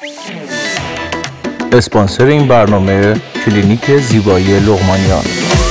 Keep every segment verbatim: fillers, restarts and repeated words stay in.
اسپانسر این برنامه کلینیک زیبایی لقمانیان.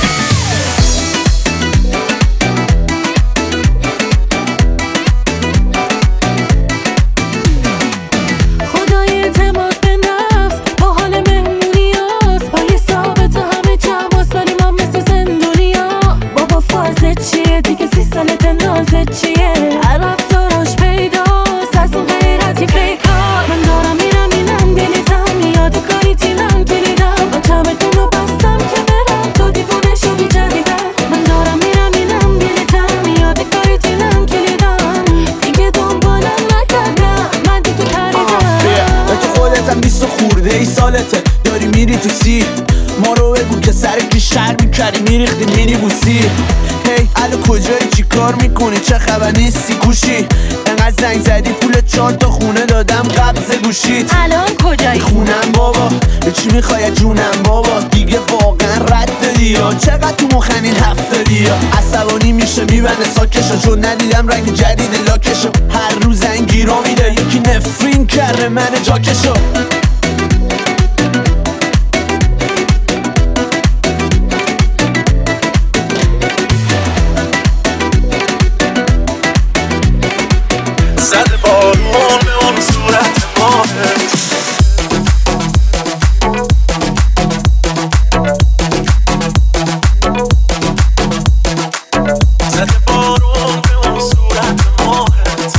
داری میری تو سی ما رو بگو که سر پیشتر میکردی میریختی میری بوسی. هی الو کجایی چی کار میکنی چه خبر نیستی گوشی انقدر زنگ زدی پول چهار تا خونه دادم قبض گوشیت. الان کجایی؟ خونم بابا چی میخوای جونم بابا دیگه واقعا رد دادی یا چقدر تو مخمین هفت دادی یا عصبانی میشه میبنده ساکشو چون ندیدم رنگ جدید لاکشو هر روز زنگیرا میده یکی نفرین کرده من جاکشو. زده بارون به اون صورت ماهت زده بارون به اون صورت ماهت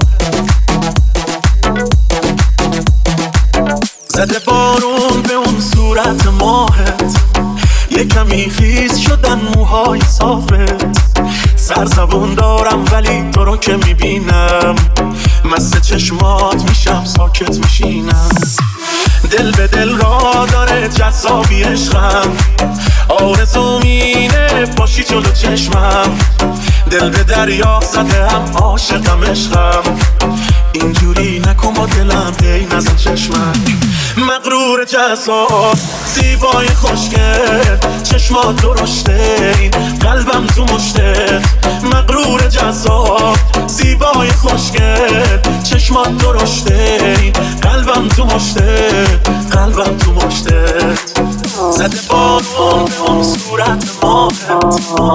زده بارون به اون صورت ماهت یه کمی خیس شدن موهای صافت سرزبون دارم ولی تو رو که میبینم مست چشمات میشم ساکت میشینم دل به دل را داره جذابی عشقم آرزو مینه باشی جلو چشمم دل به دریا زده هم عاشقم عشقم اینجوری نکن با دلم هی نزن چشمک مغرور جذاب زیبای خوشگل چشمات درشته این قلبم تو مشتت مغرور جذاب زیبای خوشگل چشمات درشته این قلبم تو مشتت قلبم تو مشتت زده بارون به اون صورت ماهت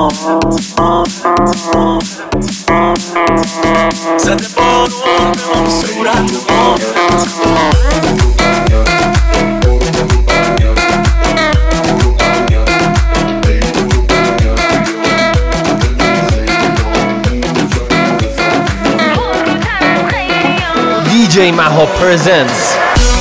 زده بارون به اون صورت ماهت دی جی Maho presents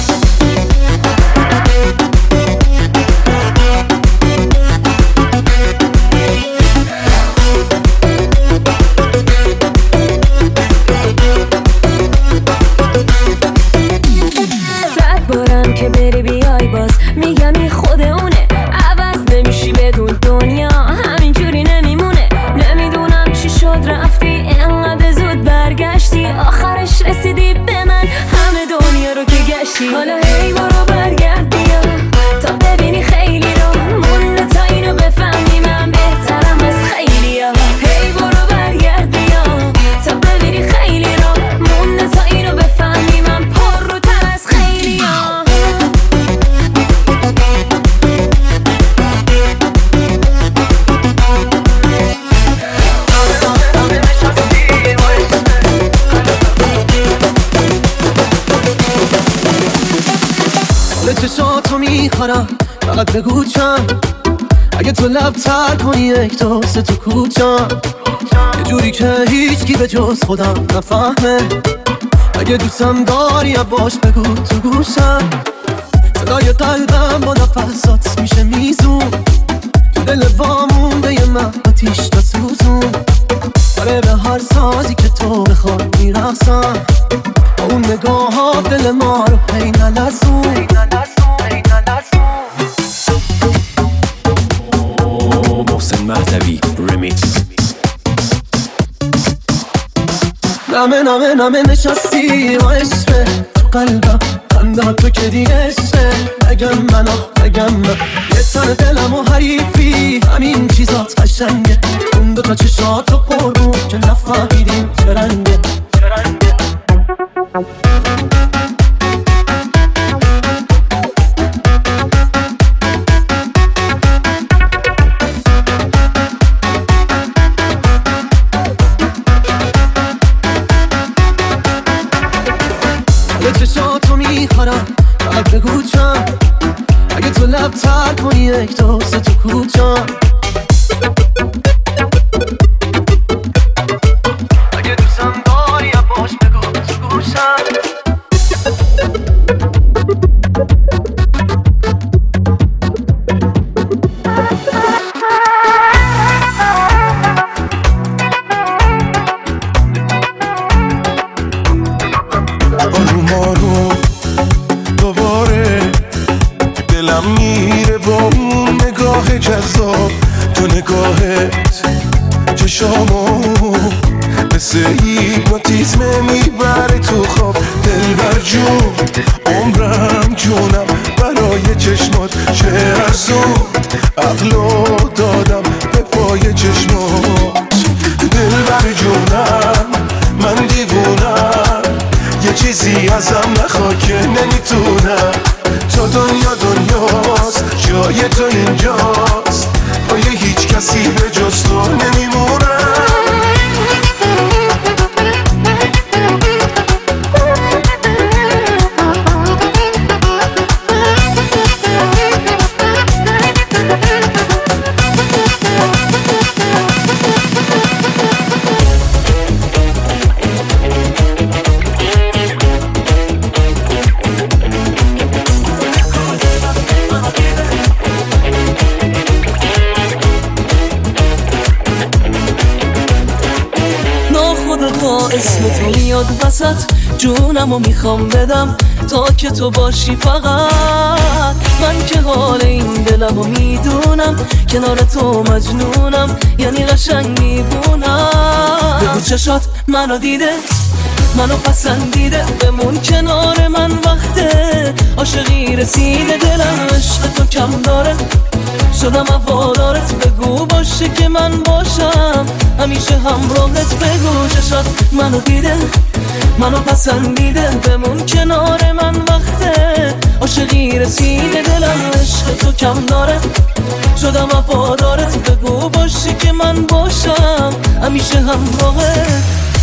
صد بارم که بری بیای باز میگم این خود اونه عوض نمیشی بدون دنیا همینجوری نمیمونه نمیدونم چی شد رفتی اینقدر زود برگشتی آخرش رسیدی به من همه دنیا رو که گشتی حالا هی برو برگرد بیا تا ببینی خیلی رو مونده تا اینو بفهمی من بهترم از خیلی ها هی برو برگرد بیا تا ببینی خیلی رو مونده تا اینو بفهمی من پر رو تر از خیلی ها. به چشاتو میخورم فقط بگو چند اگه تو لب تر کنی یک دو سه تو کوچم یه جوری که هیچ کی به جز خودم نفهمه اگه دوستم داری باش بگو تو گوشم صدای قلبم با نفسات میشه میزون تو دل وامونده یه من آتیش تا سوزون آره به هر سازی که تو بخوای میرقصم با اون نگاه ها دل ما رو هی نلرزون محسن مهدوی ریمیکس نمه نمه نمه نشستی و عشقه تو قلبم خنده تو که دیگه عشقه نگم من آخ نگم من یه تن دلم و حریفی همین چیزات قشنگه اون دوتا چشات رو قربون که نفهمیدیم چه رنگه به چشاتو میخورم فقط بگو چند اگه تو لب تر کنی یک دوست تو کوچم اگه دوستم داری باش بگو تو گوشم آروم آروم دوباره دلم میره با اون نگاه جذاب تو نگاهت چشامو مثل هیپنوتیزم میبره تو خواب دلبر جون عمرم جونم برای چشمات چه ارزون عقلو دادم به پای چشمات دلبر جونم من دیوونم یه چیزی ازم نخوا که نمیتونم تا دنیا دنیاست جای تو اینجاست پای هیچ کسی به جز تو نمیمونم اسم تو میاد وسط جونمو میخوام بدم تا که تو باشی فقط من که حال این دلمو میدونم کنار تو مجنونم یعنی قشنگ میبونم بگو چشات منو دیده منو پسندیده بمون کنار من وقته عاشقی رسیده دلم عشق تو کم داره شدم وفادارت بگو باشه که من باشم همیشه همراهت بگو چشات منو دیده منو پسندیده بمون کنار من وقته عاشقی رسیده دلم عشق تو کم داره شدم وفادارت بگو باشه که من باشم همیشه همراهت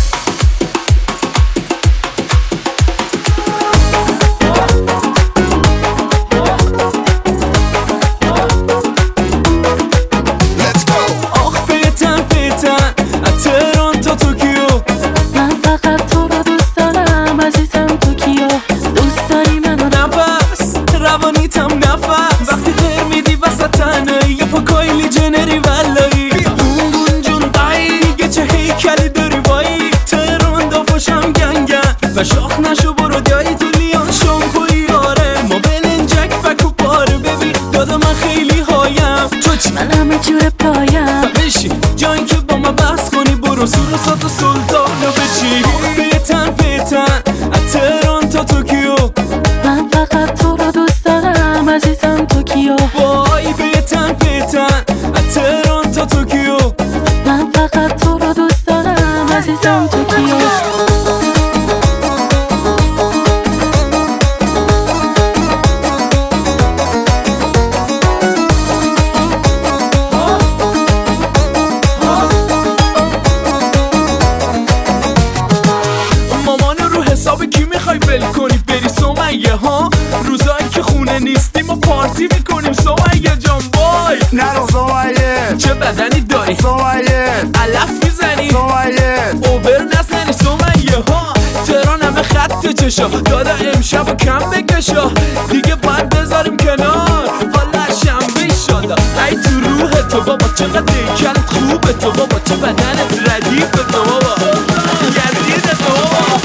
شاخ نشو برو دایی تو لیان شامپوی آره ما بلنجک فکو پاره ببین دادا من خیلی هایم تو چی؟ من همه جور پایم بشی جایی که با ما بحث کنی برو سور و سات و سلطانو بچی پیتن پیتن تهران تا توکیو من فقط تو رو دوست دارم عزیزم توکیو وای پیتن پیتن تهران تا توکیو من فقط تو رو دوست دارم عزیزم توکیو روزایی که خونه نیستیم و پارتی میکنیم سومایه جان وای نرو سومایه چه بدنی داری سومایه علف میزنی سومایه اوبر نزنی سومایه ها تهران همه خط چشا دادا امشب و کم بکشا دیگه باید بذاریم کنار حالا شنبه شادا ای تو روح تو بابا چقدر دیکلت خوبه تو بابا چه بدنت ردیف تو بابا گردید تو بابا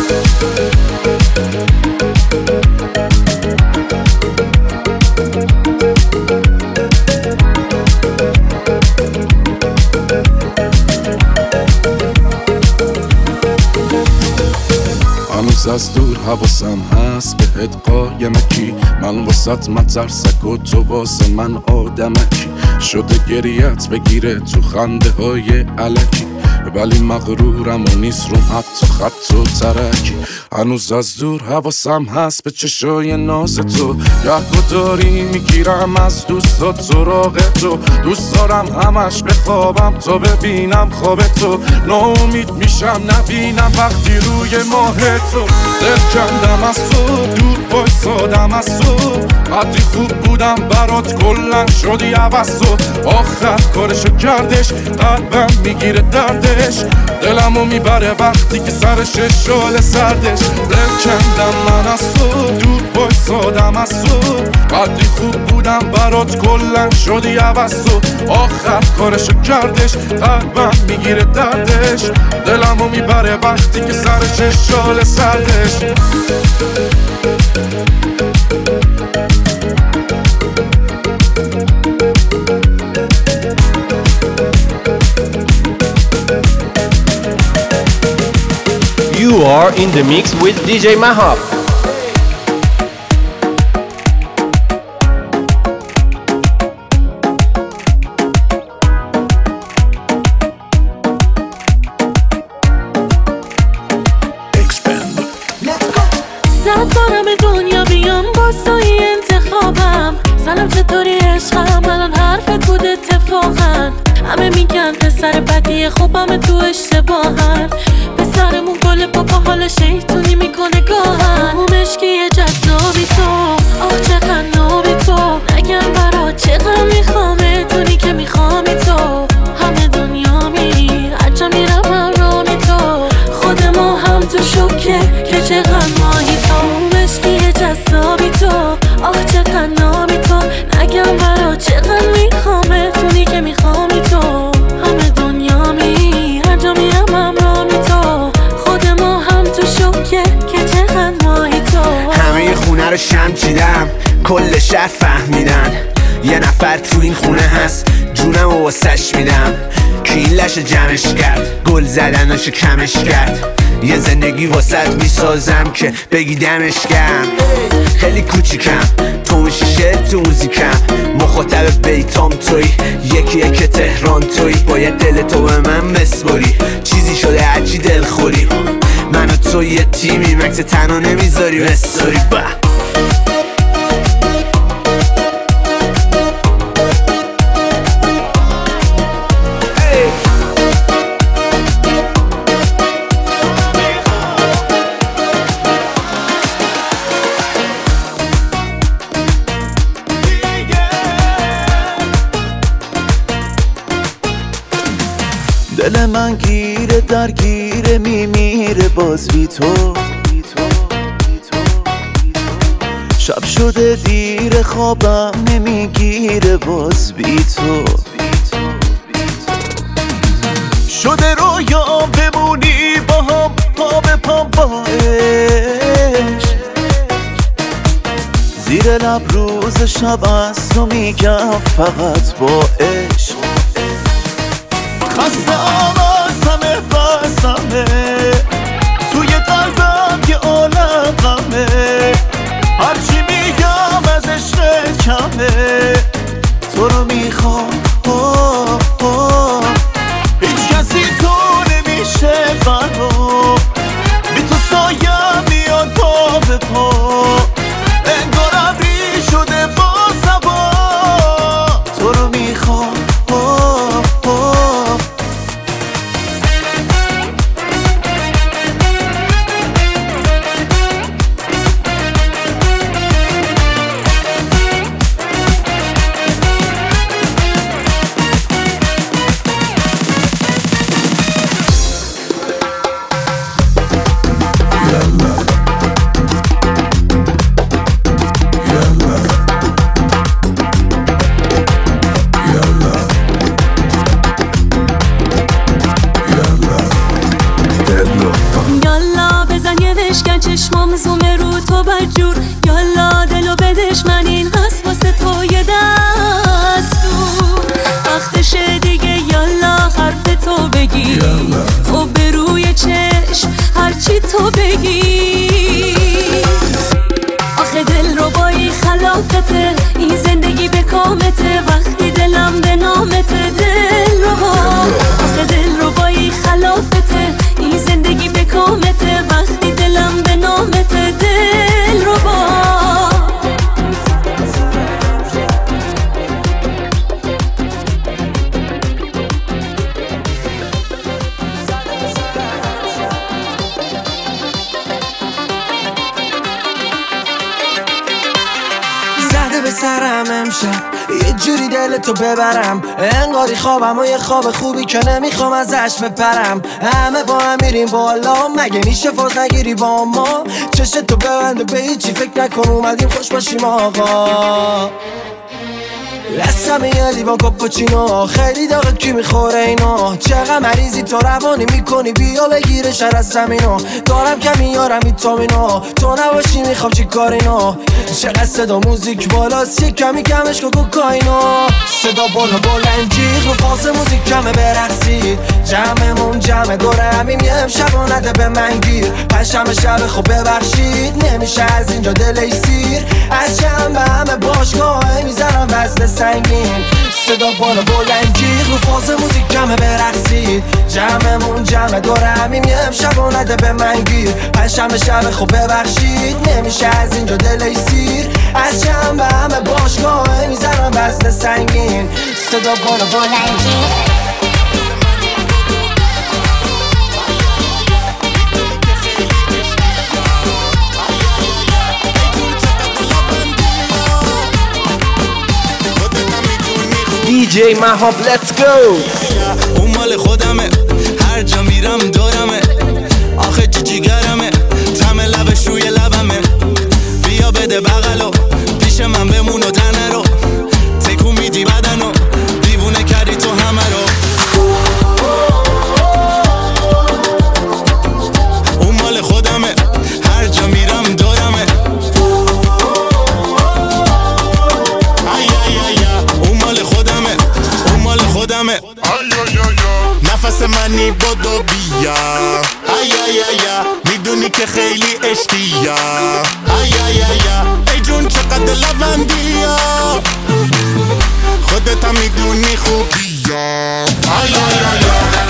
هنوز از دور حواسم هست بهت قایمکی من واسط مترسک و تو واسه من آدمکی شده گریت بگیره تو خنده های علکی ولی مغرورم و نیست روم حتی خط و ترکی هنوز از دور حواسم هست به چشای ناز تو گهگو داری میگیرم از دوستات سراغ تو دوست دارم همش بخوابم تا ببینم خواب تو ناامید میشم نبینم وقتی روی ماه تو دل کندم از تو دور بایستادم از تو قدری خوب بودم برات کلن شدی عوض تو آخر کارشو کردش قلبم میگیره دردش دلمو میبره وقتی که سرش شال سردش دل کندم من از تو دور بایستادم از تو قدری خوب بودم برات کلن شدی عوض تو آخر کارشو کردش قلبم میگیره دردش دلمو میبره وقتی که سرش شال سردش You are in the mix with دی جی Mahab. صد بارم دنیا بیام با سایی انتخابم سلام چطوری عشقم الان حرفت بود اتفاقا همه میگن پسر بدی خوبم تو اشتباهن پسرمون گل پاپا حال شیطونی میکنه گاهن اون مشکی جذابی تو آخ چقدر نابی تو نگم برات چقدر میخوامه تونی که میخوامی تو همه دنیا میری هرچه میرم هم رامی تو خود ما هم تو شکه که چقدر ماهی تو اون مشکی جذابی تو آخ چقدر نابی تو نگم برات چقدر میخوامه تونی که میخوامی تو همه دنیا میری هر جا میرم هم رامی تو خود ما هم تو شکه که چقدر ماهی تو همه خونه رو شم چیدم کل شهر فهمیدن یه نفر تو این خونه هست جونم و واسش میدم که این لش جمعش کرد گل زدناشو کمش کرد یه زندگی واسط میسازم که بگی دمش گرم خیلی کوچیکم تو میشی شعر تو موزیکم مخاطب بیتام توی یکی یک تهران توی باید دل تو به من بسپاری چیزی شده هرچی دل خوری من و تو یه تیمی مکس تنها نمیذاری بستاری با دل من گیره درگیره میمیره باز بی تو شب شده دیر خوابم نمیگیره باز بی تو شده رویا بمونی با هم پا به پا با عشق زیر لب روز شب از تو میگم فقط با عشق خستم از همه بسمه توی قلبم یه عالم غمه هرچی میگم از عشق کمه تو رو میخوام هیچ کسی تو نمیشه برام بی تو سایم میاد پا به پا انگار ابری شده با سبا تو رو میخوام چشمام زومه رو تو بدجور یالا دلو بدش من این هست واسه تو یه دستور وقتشه دیگه یالا حرف تو بگی خب به روی چشم هرچی تو بگی آخه دل رو بایی خلافته این زندگی به کامته وقتی دلم به نامته دل رو آخه دل رو بایی خلافته این زندگی به کامته وقتی دلم به نامته دل رو با سرم امشب یه جوری دلتو ببرم، انگاری خوابم و یه خواب خوبی که نمیخوام ازش بپرم. همه با هم میریم بالا، مگه میشه فاز نگیری با ما؟ چشتو ببند و به هیچی فکر نکن، اومدیم خوش باشیم آقا. دستم یه لیوان کاپوچینو، خیلی داغه کی میخوره اینو؟ چقدر مریضی تو روانی میکنی، بیا بگیره شر از زمینو. دارم کمی یارم ویتامینو، تو نباشی میخوام چی کارینو. چقدر صدا موزیک بالاست، یه کمی کمش کو کوکاینو. صدا بالا بلند جیغ رو فاز موزیک کمه برقصید، جمعمون جمع دوره همیم یه امشب و نده به من گیر. پشم شب خب ببخشید، نمیشه از اینجا دلی سیر. از چند به همه باشگاه میزنم وزن سنگین. صدا بالا بلند جیغ رو فاز موزیک کمه برقصید، جمعمون جمع دوره همیم یه امشب و نده به من گیر. پشم شب خب ببخشید، نمیشه از اینجا دلی سیر. از چند به همه باشگاه میزنم وزن سنگین. صدا بالا بلند جیغ دی جی مهاب let's go. اون مال خودمه، هر جا میرم دورمه، آخه چی جیگرمه، تم لبش روی لبمه. بیا بده بغلو، پیش من بمون و تنه رو تکون میدی بدنو، دیوونه کردی تو همه رو. اون مال خودمه، هر جا میرم دورمه. خودمه نفس منی بدو بیا، ای ای ای میدونی که خیلی عشقیا، ای ای ای ای جون چقدر لوندیا، خودت هم میدونی خوبیا، ای ای ای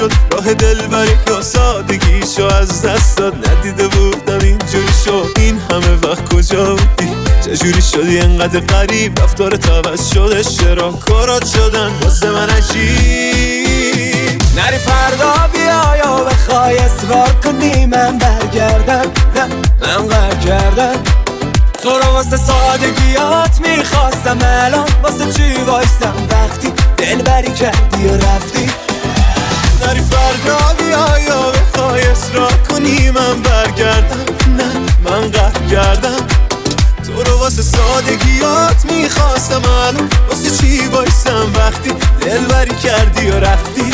دل بری یا سادگیشو از دست داد، ندیده بودم اینجوری شد. این همه وقت کجا بودی؟ چجوری شدی انقدر غریب؟ رفتارت عوض شده، چرا کارات شدن واسه من عجیب؟ نری فردا بیا یا بخوای اصرار کنی من برگردم، نه من قهر کردم تو رو واسه سادگیات میخواستم، الان واسه چی وایستم وقتی دلبری کردی و رفتی؟ نری فردا بیا یا بخوای اصرار کنی من برگردم، نه من قهر کردم تو رو واسه سادگیات میخواستم، الان واسه چی وایستم وقتی دلبری کردی و رفتی؟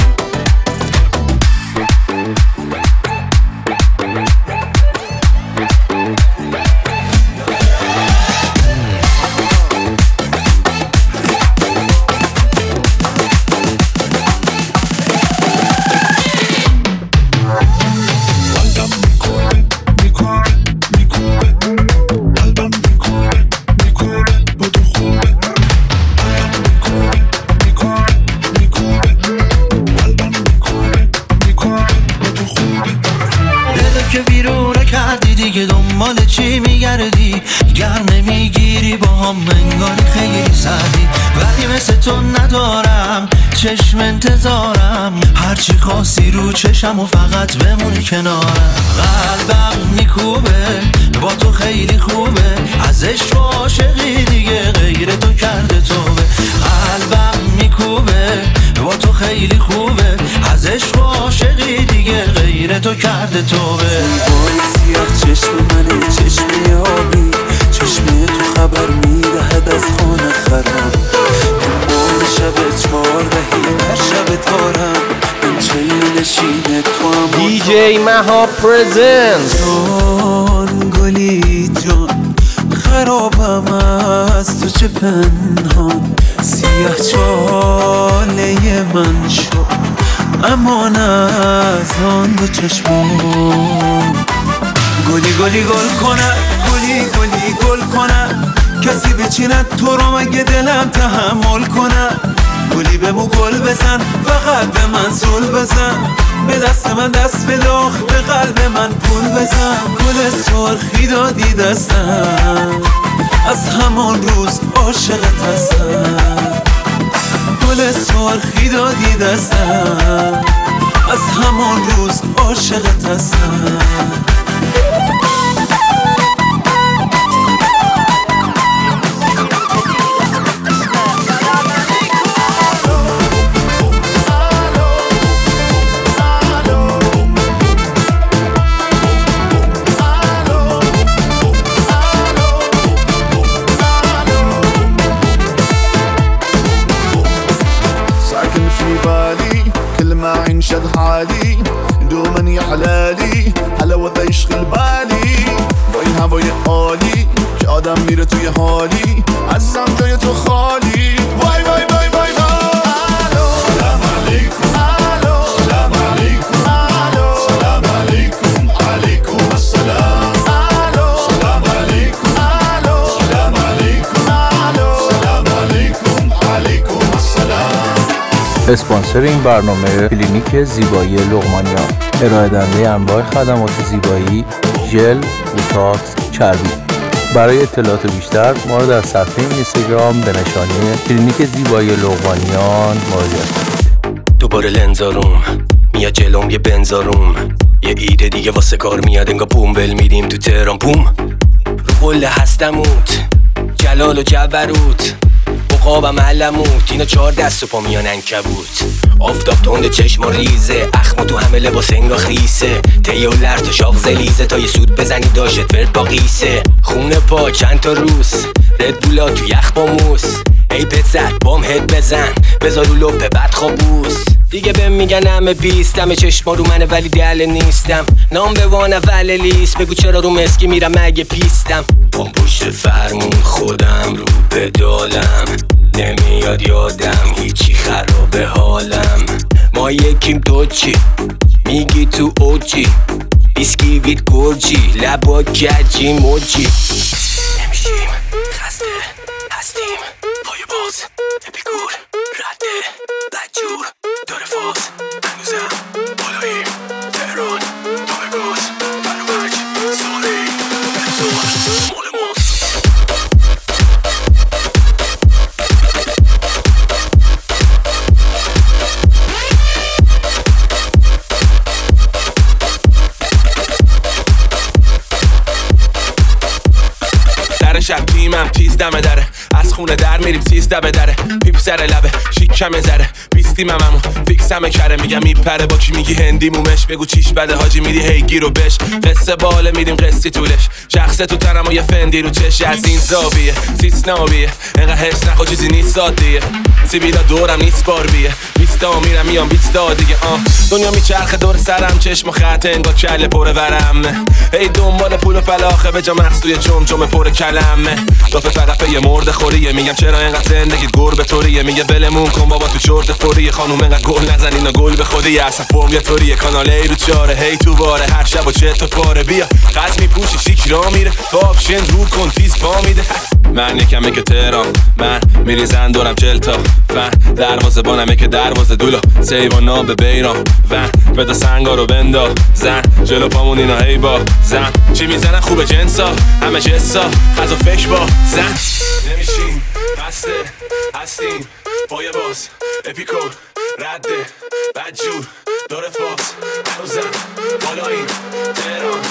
دیگه دنبال چی میگردی؟ گر نمیگیری با هم انگاری خیلی سردی، ولی مثل تو ندارم چشم انتظارم، هرچی خواستی رو چشم و فقط بمونی کنارم. قلبم میکوبه با تو خیلی خوبه، از عشق و عاشقی دیگه غیر تو کرده توبه. قلبم میکوبه با تو خیلی خوبه، از عشق و عاشقی دیگه غیر تو کرده توبه. زیبای سیاه چشم منه، چشم آبی، چشم تو خبر میدهد از خانه خراب. اون شب چهاردهی هر شب تارم، این چلی نشینه تو هم دی جی مها پرزنس. جان گلی جان خرابم از تو چه پنهان، سیاه چاله من شو امان از آن دو چشمان. گلی گلی گل کنه، گلی گلی گل کنه، کسی بچیند تو رو مگه دلم تحمل کنه. گلی بمو گل بزن، فقط به من زل بزن، به دست من دست بلاخ، به قلب من پول بزن. گل سرخی دادی دستم، از همان روز عاشقت هستم. گل سرخی دادی دستم، از همان روز عاشقت هستم. شد حالي دوما يا حلالي حلاوة يشغل بالي با این هوای عالی که آدم میره توی حالی، عزیزم جای تو خالی. وای وای وای وای وای. سلام علیکم، سلام علیکم، سلام علیکم، علیکم السلام. سلام علیکم، سلام علیکم، سلام علیکم، علیکم السلام. اسپانسر این برنامه کلینیک زیبایی لقمانیان، ارائه دهنده انواع خدمات زیبایی، ژل، بوتاکس، چربی. برای اطلاعات بیشتر ما را در صفحه اینستاگرام به نشانی کلینیک زیبایی لقمانیان مراجعه کنید. دوباره لنزاروم میاد جلوم یه بنزاروم، یه ایده دیگه واسه کار میاد انگا بوم ول میدیم تو تهران بوم. رو قله هستموت جلال و جبروت، عقابم علموت، اینا چهار دست و پا میان عنکبوت. آفتاب تند چشم و ریزه، اخم تو همه لباس انگا خیسه، تیه و لرت و شاق زلیزه، تا یه سود بزنی داشت ورد با قیسه. خونه پا چند تا روس، ردبولا تو یخ با موس، ای پسر بام هد بزن، بذار رو لپه بد خوابوس. دیگه بهم میگن همه بیستم، چشما رو منه ولی دل نیستم، نام به وان اول لیست، بگو چرا رو مسکی میرم مگه پیستم. پام پشت فرمون خودم رو پدالم، نمیاد یادم هیچی خرابه حالم. ما یکیم تو چی میگی تو اوجی، بیسکیویت گرجی لبا کجی موجی. نمیشیم خسته هستیم پای باز، اپیکور رده بدجور داره فاز، هنوزم بالاییم تهران تا بگاز برو بج ساری بزار. شب تیمم تیز دمه داره، از خونه در میریم سیزده به دره، پیپ سر لبه شیکمه زره، بیستیم هممون فیکسمه کره، میگم میپره با کی میگی هندی مومش، بگو چیش بده حاجی میدی هی گیرو بش، قصه باله میدیم قصی طولش، شخصه تو تنم و یه فندی رو چش، از این زاویه سیسناویه اینقدر حس نخوا چیزی نیست سادیه، سیبیلا دورم نیست باربیه، بیستا میرم میام بیستا دیگه، آه دنیا میچرخه دور سرم، چشم و خط انگار کله پر ورم، هی دنبال پول و پلاخه به جا مغز توی جمجمه پر کلمه، دافه فقط به یه مرد خوریه، میگم چرا اینقدر زندگیت گربه طوریه، میگه ولمون کن بابا تو چرت فوریه، خانوم اینقدر گل نزن اینا گل به خودی، اصلا فرم یه طوریه، کانال ای رو چاره هی تو باره، هر شب و چه تا پاره، بیا قصد میپوشی شیک را میره، تا آپشن رو کن تیز پا میده، من یکمه که تهران، من میریزن دورم چل تا فن، دروازه بانمه که دروازه دولا، سیوانا به بیران ون، بدا سنگا رو بندا زن، جلو پامون اینا هی با زن، چی میزنن خوب جنسا، همه جسا، غذا فکر با زن، نمیشیم بسته هستیم با یه باز، اپیکو رده بدجور داره فاز، هنوزم بالا این تهران